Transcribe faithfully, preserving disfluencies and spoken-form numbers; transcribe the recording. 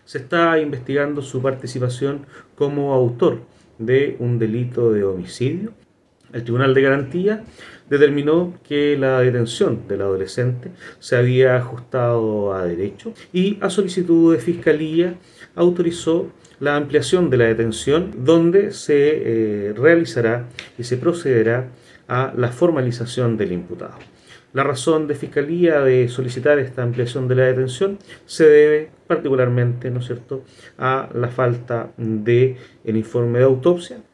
se está investigando su participación como autor de un delito de homicidio. El Tribunal de Garantía determinó que la detención del adolescente se había ajustado a derecho y, a solicitud de Fiscalía, autorizó la ampliación de la detención, donde se eh, realizará y se procederá a la formalización del imputado. La razón de Fiscalía de solicitar esta ampliación de la detención se debe particularmente, ¿no es cierto?, a la falta de el informe de autopsia,